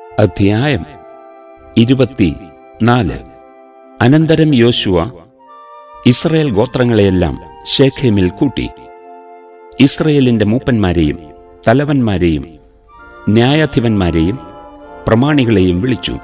അധ്യായം 24. അനന്തരം യോശുവ ഇസ്രായേൽ ഗോത്രങ്ങളെയെല്ലാം ശേഖേമിൽ കൂട്ടി. ഇസ്രായേലിന്റെ മൂപ്പന്മാരെയും തലവന്മാരെയും ന്യായാധിപന്മാരെയും പ്രമാണികളെയും വിളിച്ചു.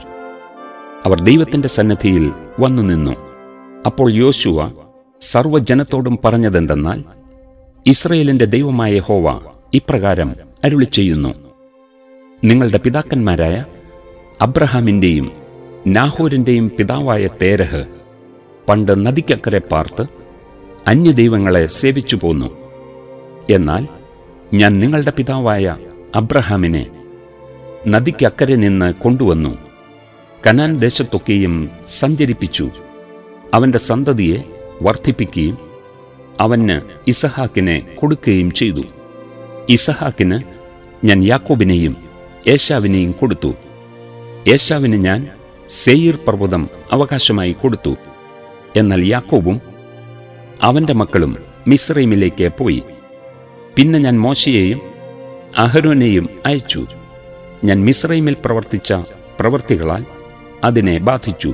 അവർ ദൈവത്തിന്റെ സന്നിധിയിൽ വന്നു നിന്നു. അപ്പോൾ യോശുവ സർവ്വജനത്തോടും പറഞ്ഞതെന്തെന്നാൽ, ഇസ്രായേലിന്റെ ദൈവമായ യഹോവ ഇപ്രകാരം അരുളിച്ചെയ്യുന്നു: നിങ്ങളുടെ പിതാക്കന്മാരായ അബ്രഹാമിന്റെയും നാഹോരിന്റെയും പിതാവായ തേരഹ് പണ്ട് നദിക്കക്കരെ പാർത്ത് അന്യദൈവങ്ങളെ സേവിച്ചു പോന്നു. എന്നാൽ ഞാൻ നിങ്ങളുടെ പിതാവായ അബ്രഹാമിനെ നദിക്കക്കരെ നിന്ന് കൊണ്ടുവന്നു, കനാൻ ദേശത്തൊക്കെയും സഞ്ചരിപ്പിച്ചു, അവന്റെ സന്തതിയെ വർദ്ധിപ്പിക്കുകയും അവന് ഇസഹാക്കിനെ കൊടുക്കുകയും ചെയ്തു. ഇസഹാക്കിന് ഞാൻ യാക്കോബിനെയും ഏശാവിനെയും കൊടുത്തു. ഏശാവിന് ഞാൻ സേയീർ പർവ്വതം അവകാശമായി കൊടുത്തു. എന്നാൽ യാക്കോബും അവന്റെ മക്കളും മിസ്രയീമിലേക്ക് പോയി. പിന്നെ ഞാൻ മോശയെയും അഹരോനെയും അയച്ചു. ഞാൻ മിസ്രയീമിൽ പ്രവർത്തിച്ച പ്രവൃത്തികളാൽ അതിനെ ബാധിച്ചു.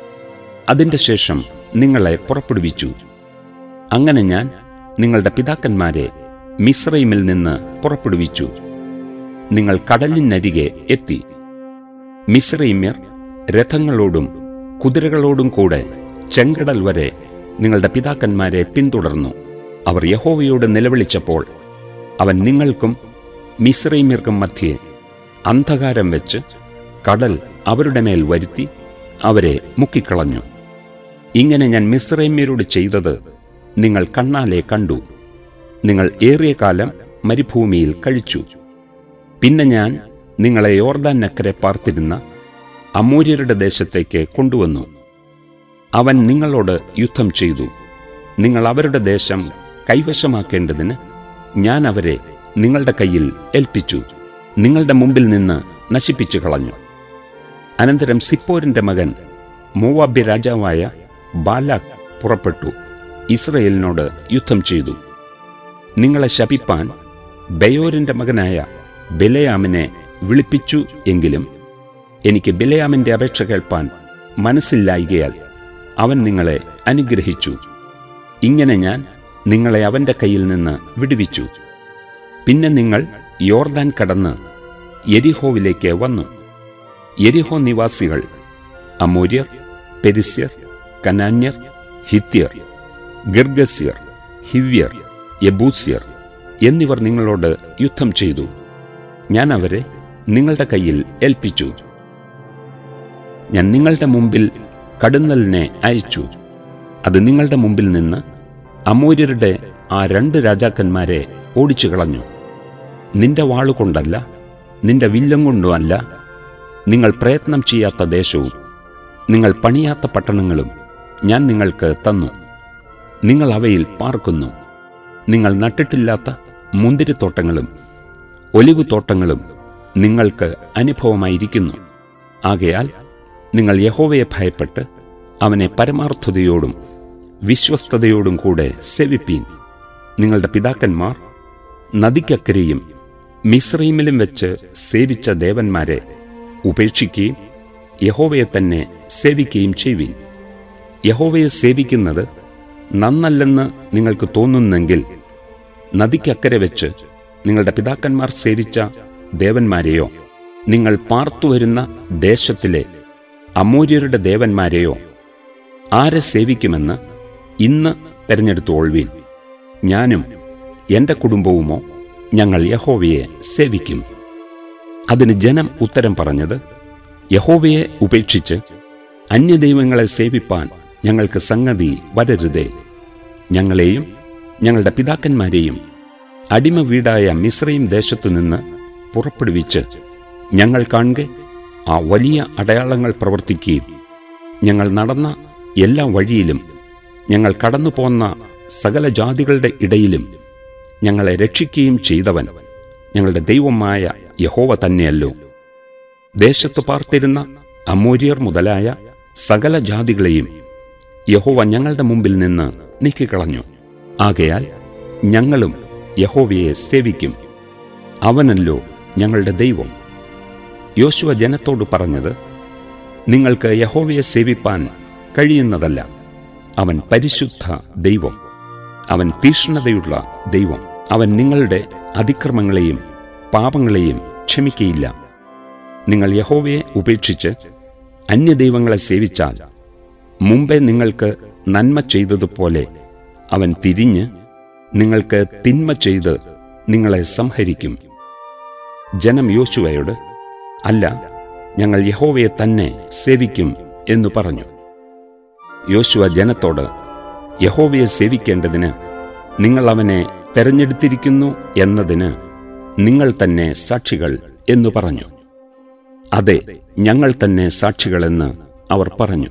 അതിന്റെ ശേഷം നിങ്ങളെ പുറപ്പെടുവിച്ചു. അങ്ങനെ ഞാൻ നിങ്ങളുടെ പിതാക്കന്മാരെ മിസ്രയീമിൽ നിന്ന് പുറപ്പെടുവിച്ചു. നിങ്ങൾ കടലിനരികെ എത്തി. മിസ്രയീമ്യർ രഥങ്ങളോടും കുതിരകളോടും കൂടെ ചെങ്കടൽ വരെ നിങ്ങളുടെ പിതാക്കന്മാരെ പിന്തുടർന്നു. അവർ യഹോവയോട് നിലവിളിച്ചപ്പോൾ അവൻ നിങ്ങൾക്കും മിസ്രയീമ്യർക്കും മധ്യേ അന്ധകാരം വെച്ച് കടൽ അവരുടെ മേൽ വരുത്തി അവരെ മുക്കിക്കളഞ്ഞു. ഇങ്ങനെ ഞാൻ മിസ്രയീമ്യരോട് ചെയ്തത് നിങ്ങൾ കണ്ണാലെ കണ്ടു. നിങ്ങൾ ഏറിയ കാലം മരുഭൂമിയിൽ കഴിച്ചു. പിന്നെ ഞാൻ നിങ്ങളെ യോർദാനക്കരെ പാർത്തിരുന്ന അമോര്യരുടെ ദേശത്തേക്ക് കൊണ്ടുവന്നു. അവൻ നിങ്ങളോട് യുദ്ധം ചെയ്തു. നിങ്ങൾ അവരുടെ ദേശം കൈവശമാക്കേണ്ടതിന് ഞാൻ അവരെ നിങ്ങളുടെ കയ്യിൽ ഏൽപ്പിച്ചു, നിങ്ങളുടെ മുമ്പിൽ നിന്ന് നശിപ്പിച്ചു കളഞ്ഞു. അനന്തരം സിപ്പോരിന്റെ മകൻ മോവാബ്യ രാജാവായ ബാലാക്ക് പുറപ്പെട്ടു ഇസ്രായേലിനോട് യുദ്ധം ചെയ്തു. നിങ്ങളെ ശപിപ്പാൻ ബെയോരിന്റെ മകനായ ബിലെയാമിനെ വിളിപ്പിച്ചു. എങ്കിലും എനിക്ക് ബിലെയാമിന്റെ അപേക്ഷ കേൾപ്പാൻ മനസ്സില്ലായികയാൽ അവൻ നിങ്ങളെ അനുഗ്രഹിച്ചു. ഇങ്ങനെ ഞാൻ നിങ്ങളെ അവന്റെ കയ്യിൽ നിന്ന് വിടുവിച്ചു. പിന്നെ നിങ്ങൾ യോർദാൻ കടന്ന് യെരിഹോവിലേക്ക് വന്നു. യെരിഹോ നിവാസികൾ അമോര്യർ, പെരിസ്യർ, കനാന്യർ, ഹിത്യർ, ഗിർഗസ്യർ, ഹിവ്യർ, യെബൂസ്യർ എന്നിവർ നിങ്ങളോട് യുദ്ധം ചെയ്തു. ഞാൻ അവരെ നിങ്ങളുടെ കയ്യിൽ ഏൽപ്പിച്ചു. ഞാൻ നിങ്ങളുടെ മുമ്പിൽ കടുന്നലിനെ അയച്ചു. അത് നിങ്ങളുടെ മുമ്പിൽ നിന്ന് അമോര്യരുടെ ആ 2 രാജാക്കന്മാരെ ഓടിച്ചു കളഞ്ഞു. നിന്റെ വാളുകൊണ്ടല്ല, നിന്റെ വില്ലം കൊണ്ടുമല്ല, നിങ്ങൾ പ്രയത്നം ചെയ്യാത്ത ദേശവും നിങ്ങൾ പണിയാത്ത പട്ടണങ്ങളും ഞാൻ നിങ്ങൾക്ക് തന്നു. നിങ്ങൾ അവയിൽ പാർക്കുന്നു. നിങ്ങൾ നട്ടിട്ടില്ലാത്ത മുന്തിരിത്തോട്ടങ്ങളും ഒലിവുതോട്ടങ്ങളും നിങ്ങൾക്ക് അനുഭവമായിരിക്കുന്നു. ആകയാൽ നിങ്ങൾ യഹോവയെ ഭയപ്പെട്ട് അവനെ പരമാർത്ഥതയോടും വിശ്വസ്തയോടും കൂടെ സേവിപ്പീൻ. നിങ്ങളുടെ പിതാക്കന്മാർ നദിക്കക്കരെയും മിസ്രയീമിലും വെച്ച് സേവിച്ച ദേവന്മാരെ ഉപേക്ഷിക്കുകയും യഹോവയെ തന്നെ സേവിക്കുകയും ചെയ്യുവിൻ. യഹോവയെ സേവിക്കുന്നത് നന്നല്ലെന്ന് നിങ്ങൾക്ക് തോന്നുന്നെങ്കിൽ നദിക്കക്കരെ വെച്ച് നിങ്ങളുടെ പിതാക്കന്മാർ സേവിച്ച ദേവന്മാരെയോ നിങ്ങൾ പാർത്തുവരുന്ന ദേശത്തിലെ അമോര്യരുടെ ദേവന്മാരെയോ ആരെ സേവിക്കുമെന്ന് ഇന്ന് തെരഞ്ഞെടുത്തുകൊള്ളുവിൻ. ഞാനും എന്റെ കുടുംബവുമോ ഞങ്ങൾ യഹോവയെ സേവിക്കും. അതിന് ജനം ഉത്തരം പറഞ്ഞത്, യഹോവയെ ഉപേക്ഷിച്ച് അന്യദൈവങ്ങളെ സേവിപ്പാൻ ഞങ്ങൾക്ക് സംഗതി വരരുതേ. ഞങ്ങളെയും ഞങ്ങളുടെ പിതാക്കന്മാരെയും അടിമ വീടായ മിസ്രയീം ദേശത്തുനിന്ന് പുറപ്പെടുവിച്ച് ഞങ്ങൾ കാണെ ആ വലിയ അടയാളങ്ങൾ പ്രവർത്തിക്കുകയും ഞങ്ങൾ നടന്ന എല്ലാ വഴിയിലും ഞങ്ങൾ കടന്നുപോന്ന സകല ജാതികളുടെ ഇടയിലും ഞങ്ങളെ രക്ഷിക്കുകയും ചെയ്തവൻ ഞങ്ങളുടെ ദൈവമായ യഹോവ തന്നെയല്ലോ. ദേശത്ത് പാർത്തിരുന്ന അമോര്യർ മുതലായ സകല ജാതികളെയും യഹോവ ഞങ്ങളുടെ മുമ്പിൽ നിന്ന് നീക്കിക്കളഞ്ഞു. ആകയാൽ ഞങ്ങളും യഹോവയെ സേവിക്കും. അവനല്ലോ ഞങ്ങളുടെ ദൈവം. യോശുവ ജനത്തോട് പറഞ്ഞത്, നിങ്ങൾക്ക് യഹോവയെ സേവിപ്പാൻ കഴിയുന്നതല്ല. അവൻ പരിശുദ്ധ ദൈവം, അവൻ തീക്ഷ്ണതയുള്ള ദൈവം. അവൻ നിങ്ങളുടെ അതിക്രമങ്ങളെയും പാപങ്ങളെയും ക്ഷമിക്കയില്ല. നിങ്ങൾ യഹോവയെ ഉപേക്ഷിച്ച് അന്യദൈവങ്ങളെ സേവിച്ചാൽ മുമ്പേ നിങ്ങൾക്ക് നന്മ ചെയ്തതുപോലെ അവൻ തിരിഞ്ഞ് നിങ്ങൾക്ക് തിന്മ ചെയ്ത് നിങ്ങളെ സംഹരിക്കും. ജനം യോശുവയോട്, അല്ല, ഞങ്ങൾ യഹോവയെ തന്നെ സേവിക്കും എന്നു പറഞ്ഞു. യോശുവ ജനത്തോട്, യഹോവയെ സേവിക്കേണ്ടതിന് നിങ്ങൾ അവനെ തെരഞ്ഞെടുത്തിരിക്കുന്നു എന്നതിന് നിങ്ങൾ തന്നെ സാക്ഷികൾ എന്നു പറഞ്ഞു. അതെ, ഞങ്ങൾ തന്നെ സാക്ഷികളെന്ന് അവർ പറഞ്ഞു.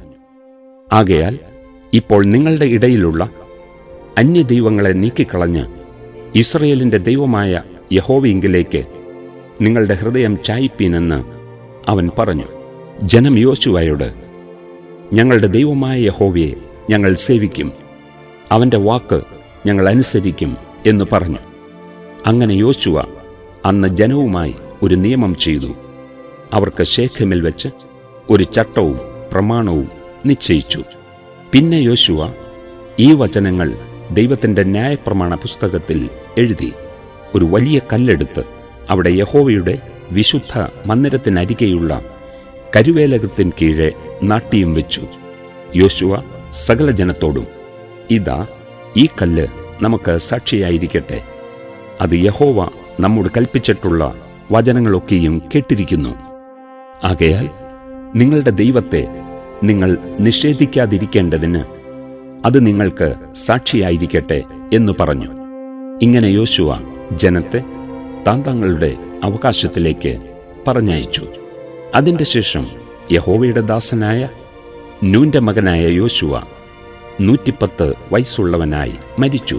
ആകയാൽ ഇപ്പോൾ നിങ്ങളുടെ ഇടയിലുള്ള അന്യദൈവങ്ങളെ നീക്കിക്കളഞ്ഞ് ഇസ്രയേലിന്റെ ദൈവമായ യഹോവയിങ്കിലേക്ക് നിങ്ങളുടെ ഹൃദയം ചായിപ്പീനെന്ന് അവൻ പറഞ്ഞു. ജനം യോശുവയോട്, ഞങ്ങളുടെ ദൈവമായ യഹോവയെ ഞങ്ങൾ സേവിക്കും, അവന്റെ വാക്ക് ഞങ്ങൾ അനുസരിക്കും എന്നു പറഞ്ഞു. അങ്ങനെ യോശുവ അന്ന് ജനവുമായി ഒരു നിയമം ചെയ്തു. അവർക്ക് ശേഖെമിൽ വെച്ച് ഒരു ചട്ടവും പ്രമാണവും നിശ്ചയിച്ചു. പിന്നെ യോശുവ ഈ വചനങ്ങൾ ദൈവത്തിന്റെ ന്യായപ്രമാണ പുസ്തകത്തിൽ എഴുതി ഒരു വലിയ കല്ലെടുത്ത് അവിടെ യഹോവയുടെ വിശുദ്ധ മന്ദിരത്തിനരികെയുള്ള കരുവേലകത്തിന് കീഴെ നാട്ടിയും വെച്ചു. യോശുവ സകല ജനത്തോടും, ഇതാ, ഈ കല്ല് നമുക്ക് സാക്ഷിയായിരിക്കട്ടെ. അത് യഹോവ നമ്മോട് കൽപ്പിച്ചിട്ടുള്ള വചനങ്ങളൊക്കെയും കേട്ടിരിക്കുന്നു. ആകയാൽ നിങ്ങളുടെ ദൈവത്തെ നിങ്ങൾ നിഷേധിക്കാതിരിക്കേണ്ടതിന് അത് നിങ്ങൾക്ക് സാക്ഷിയായിരിക്കട്ടെ എന്നു പറഞ്ഞു. ഇങ്ങനെ യോശുവ ജനത്തെ താന്താങ്ങളുടെ അവകാശത്തിലേക്ക് പറഞ്ഞയച്ചു. അതിന്റെ ശേഷം യഹോവയുടെ ദാസനായ നൂന്റെ മകനായ യോശുവ 110 വയസ്സുള്ളവനായി മരിച്ചു.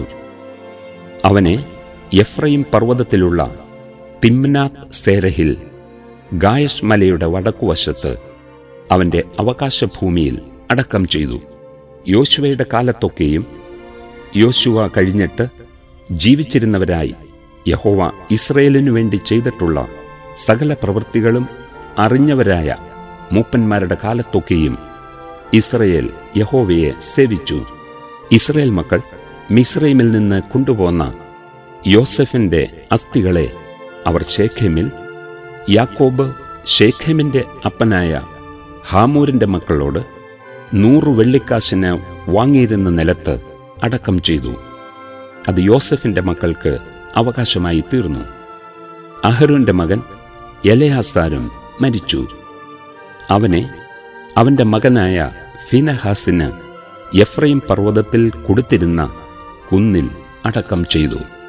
അവനെ എഫ്രയീം പർവ്വതത്തിലുള്ള തിമ്നാത്ത് സേരഹിൽ ഗായഷ് മലയുടെ വടക്കുവശത്ത് അവന്റെ അവകാശഭൂമിയിൽ അടക്കം ചെയ്തു. യോശുവയുടെ കാലത്തൊക്കെയും യോശുവ കഴിഞ്ഞിട്ട് ജീവിച്ചിരുന്നവരായി യഹോവ ഇസ്രയേലിനു വേണ്ടി ചെയ്തിട്ടുള്ള സകല പ്രവൃത്തികളും അറിഞ്ഞവരായ മൂപ്പന്മാരുടെ കാലത്തൊക്കെയും ഇസ്രയേൽ യഹോവയെ സേവിച്ചു. ഇസ്രയേൽ മക്കൾ മിസ്രയീമിൽ നിന്ന് കൊണ്ടുപോന്ന യോസെഫിന്റെ അസ്ഥികളെ അവർ ശേഖേമിൽ, യാക്കോബ് ശേഖേമിന്റെ അപ്പനായ ഹാമൂരിന്റെ മക്കളോട് 100 വെള്ളിക്കാശിന് വാങ്ങിയിരുന്ന നിലത്ത് അടക്കം ചെയ്തു. അത് യോസെഫിന്റെ മക്കൾക്ക് അവകാശമായി തീർന്നു. അഹരോന്റെ മകൻ എലെയാസാരും മരിച്ചു. അവനെ അവന്റെ മകനായ ഫിനെഹാസിന് എഫ്രയീം പർവ്വതത്തിൽ കൊടുത്തിരുന്ന കുന്നിൽ അടക്കം ചെയ്തു.